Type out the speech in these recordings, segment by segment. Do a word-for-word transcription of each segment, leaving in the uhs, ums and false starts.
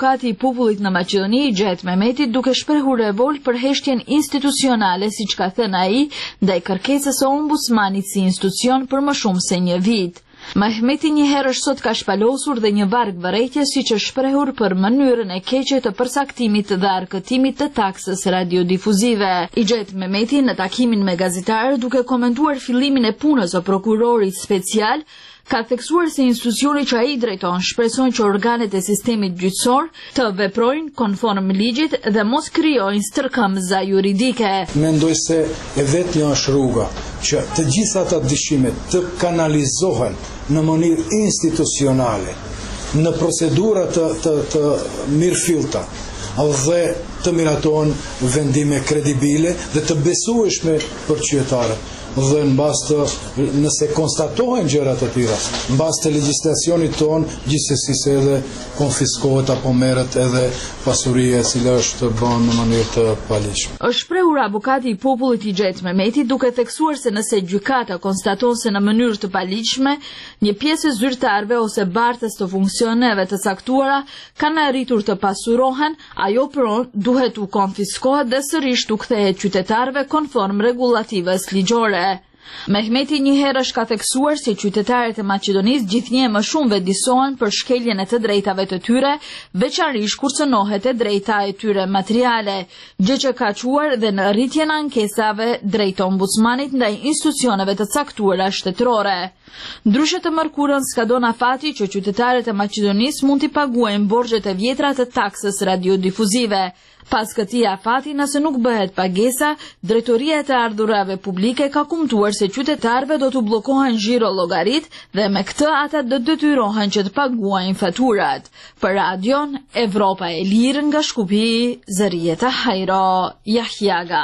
avukati i popullit në Maqedoni Xhet Mehmeti duke shprehur revolt për heshtjen institucionale, siç ka thënë ai, ndaj kërkesës së ombudsmanit si institucion për më shumë se një vit. Mehmeti një herë sot ka shpalosur dhe një varg vërejtje, siç është shprehur për mënyrën e keqe të përsaktimit dhe arkëtimit të taksës radiodifuzive. Xhet Mehmeti në takimin me gazetarë duke komentuar fillimin e punës së prokurorit special ka theksuar se institucioni që ai drejton shpreson që organet e sistemit gjyqësor të veprojnë konform ligjit dhe mos krijojnë stërkëmbëza juridike. Mendoj se e vetmja është rruga që të gjitha ata dyshimet të kanalizohen në mënyrë institucionale, në procedura të, të, të mirëfillta dhe të miratohen vendime kredibile dhe të besueshme për qytetarët. Dhe në bazë të, nëse konstatohen gjërat të tilla, në bazë të legjislacionit ton, gjithsesi se edhe konfiskohet apo merret edhe pasuria e cila është bënë në mënyrë të paligjshme. Është shprehur avukati i popullit i Xhet Mehmeti duke theksuar se nëse gjykata konstaton se në mënyrë të paligjshme një pjesë e zyrtarëve ose bartës të funksioneve të caktuara kanë arritur të pasurohen, ajo pron duhet u konfiskohet dhe sërish u kthehet qytetarëve konform rregullativës ligjore. Mehmeti një herë është ka theksuar se qytetarët e Maqedonisë gjithnjë më shumë vedisohen për shkeljen e të drejtave të tyre, veçanërisht kur cënohet e drejta e tyre materiale, gjë që ka quar dhe në rritjen e ankesave drejt ombudsmanit ndaj institucioneve të caktuara shtetërore. Ndryshe të mërkurën s'ka do afati që qytetarët e Maqedonisë mund t'i paguajnë borxhet e vjetra të taksës radiodifuzive. Pas këtij afati, nëse nuk bëhet pagesa, Drejtoria e të Ardhurave Publike ka kumtuar se qytetarëve do t'u bllokohen xhiro llogarit dhe me këtë ata do detyrohen që të paguajnë faturat. Për Radion Evropa e Lirë nga Shkupi, Zërieta Hajro Jahjaga.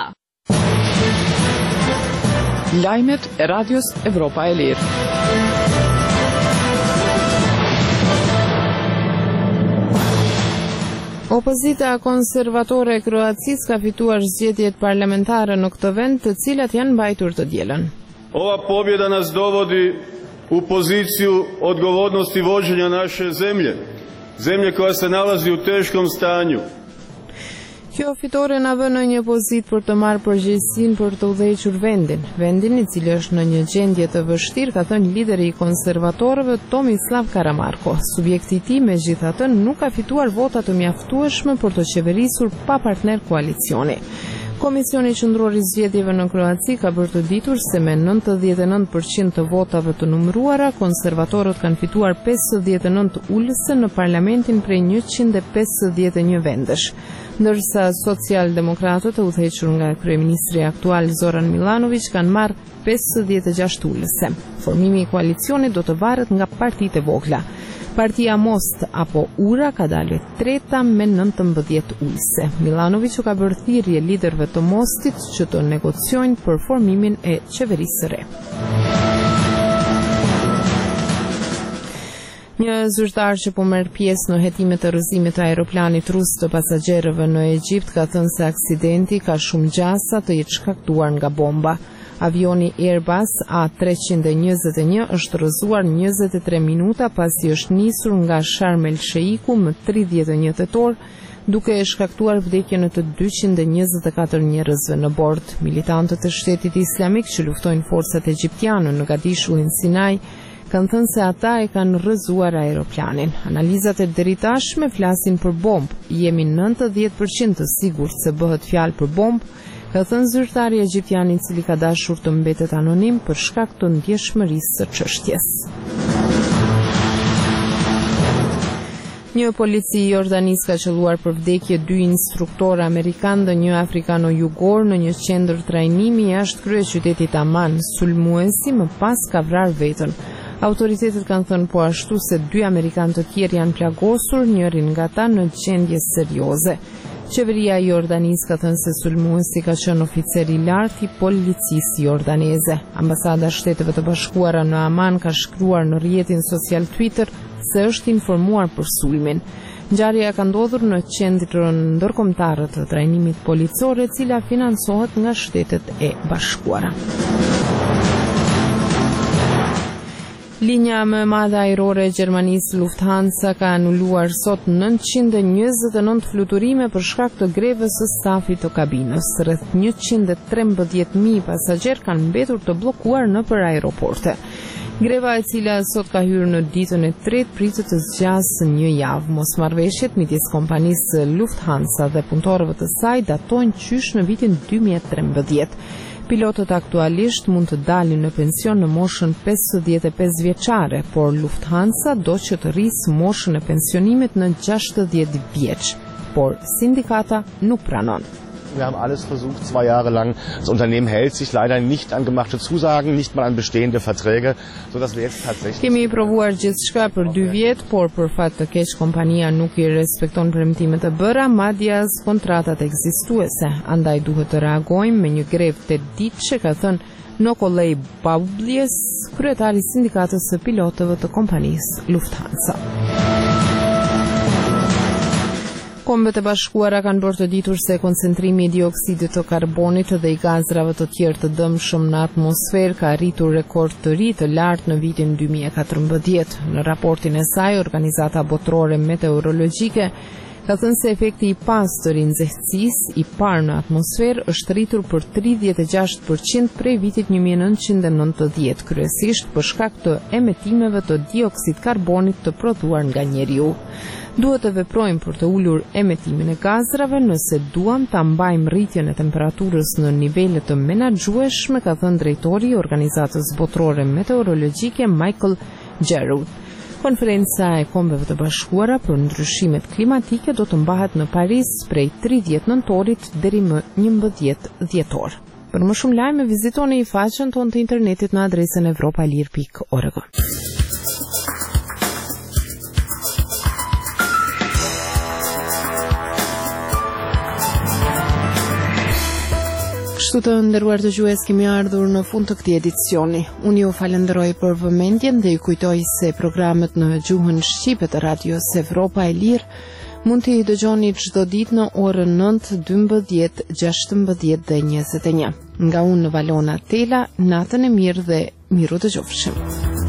Lajmet e Radios Evropa e Lirë. Opozita konservatore e Kroacisë ka fituar zgjedhjet parlamentare në këtë vend, të cilat janë mbajtur të dielën. Ova pobjeda nas dovodi u poziciju odgovornosti vođenja naše zemlje, zemlje koja se nalazi u teškom stanju. Kjo fitore na vë në një pozitë për të marrë përgjegjësinë për të udhëhequr vendin, vendin i cili është në një gjendje të vështirë, ka thënë lideri i konservatorëve Tomislav Karamarko. Subjekti i tij megjithatë nuk ka fituar vota të mjaftueshme për të qeverisur pa partner koalicioni. Komisioni qendror i zgjedhjeve në Kroaci ka bërë të ditur se me nëntëdhjetë e nëntë përqind të votave të numëruara, konservatorët kanë fituar pesëdhjetë e nëntë ulëse në parlamentin prej njëqind e pesëdhjetë e një vendesh, ndërsa socialdemokratët e udhëhequr nga kryeministri aktual Zoran Milanović kanë marrë pesëdhjetë e gjashtë ulëse. Formimi i koalicionit do të varet nga partitë e vogla. Partia Most apo Ura ka dalë treta me nëntëmbëdhjetë ulëse. Milanović u ka bërë thirrje liderëve të Mostit që të negociojnë për formimin e qeverisë së re. Një zyrtar që po merr pjesë në hetimet e rrëzimit të aeroplanit rus të pasagjerëve në Egjipt ka thënë se aksidenti ka shumë gjasa të jetë shkaktuar nga bomba. Avioni Airbus A treqind e njëzet e një është rrëzuar njëzet e tre minuta pasi është nisur nga Sharm el Sheiku më tridhjetë e një tetor, duke e shkaktuar vdekjen e të dyqind e njëzet e katër njerëzve në bord. Militantët e shtetit islamik që luftojnë forcat egjiptiane në Gadishullin Sinai kanë thënë se ata e kanë rrëzuar aeroplanin. Analizat e deri tashme flasin për bombë. Jemi nëntëdhjetë përqind të sigurt se bëhet fjalë për bombë, ka thënë zyrtari egjiptian i cili ka dashur të mbetet anonim për shkak të ndjeshmërisë së çështjes. Një polici i Jordanisë ka qelluar për vdekje dy instruktorë amerikanë dhe një afrikano-jugor në një qendër trajnimi jashtë kryeqytetit Amman. Sulmuesi më pas ka vrarë veten. Autoritetet kanë thënë po ashtu se dy amerikanë të tjerë janë plagosur, njërin nga ta në gjendje serioze. Qeveria e Jordanisë ka thënë se sulmuesi ka qenë oficer i lartë i policisë jordaneze. Ambasada e Shteteve të Bashkuara në Amman ka shkruar në rrjetin social Twitter se është informuar për sulmin. Ngjarja ka ndodhur në qendrën ndërkombëtare të trajnimit policor, e cila financohet nga Shtetet e Bashkuara. Linja më e madhe ajrore e Gjermanisë Lufthansa ka anuluar sot nëntëqind e njëzet e nëntë fluturime për shkak të grevës së stafit të kabinës. Rreth njëqind e trembëdhjetë mijë pasagerë kanë mbetur të bllokuar nëpër aeroporte. Greva e cila sot ka hyrë në ditën e tretë pritet të zgjasë një javë. Mosmarrveshjet midis kompanisë Lufthansa dhe punëtorëve të saj datojnë qysh në vitin dy mijë e trembëdhjetë. Pilotët aktualisht mund të dalin në pension në moshën pesëdhjetë e pesë vjeçare, por Lufthansa do që të rrisë moshën e pensionimit në gjashtëdhjetë vjeç, por sindikata nuk pranon. Wir haben alles versucht, zwei Jahre lang. Das Unternehmen hält sich leider nicht an gemachte Zusagen, nicht mal an bestehende Verträge, sodass wir jetzt tatsächlich... Kemi provuar gjithçka për dy vjet, por për fat të keq kompania nuk i respekton premtimet e bëra, madje as kontratat ekzistuese. Andaj duhet të reagojmë me një grevë të ditëshe, ka thënë Nokolej Babublies, kryetari i sindikatës së pilotëve të kompanisë Lufthansa. Kombet e Bashkuara kanë bërë të ditur se koncentrimi i dioksidit të karbonit dhe i gazrave të tjerë të dëmshëm në atmosferë ka arritur rekord të ri të lartë në vitin dy mijë e katërmbëdhjetë. Në raportin e saj, Organizata Botërore Meteorologjike ka thënë se efekti i pastër i nxehtësisë i parë në atmosferë është rritur për tridhjetë e gjashtë përqind prej vitit një mijë e nëntëqind e nëntëdhjetë, kryesisht për shkak të emetimeve të dioksid karbonit të prodhuar nga njeriu. Duhet të veprojmë për të ulur emetimin e gazrave nëse duam ta mbajmë rritjen e temperaturës në nivele të menaxhueshme, ka thënë drejtori i Organizatës Botërore Meteorologjike Michael Jarrod. Konferenca e Kombeve të Bashkuara për ndryshimet klimatike do të mbahet në Paris prej tridhjetë nëntorit deri më njëmbëdhjetë dhjetor. Për më shumë lajme vizitoni faqen tonë të internetit në adresën evropalir pikë org. Kështu të nderuar dëgjues, kemi ardhur në fund të këtij edicioni. Unë ju falenderoj për vëmendjen dhe ju kujtoj se programet në gjuhën shqipe të Radios Evropa e Lirë mund t'i dëgjoni çdo ditë në orën nëntë, dymbëdhjetë, gjashtëmbëdhjetë dhe njëzet e një. Nga unë në Valona Tela, natën e mirë dhe miru dëgjofshim.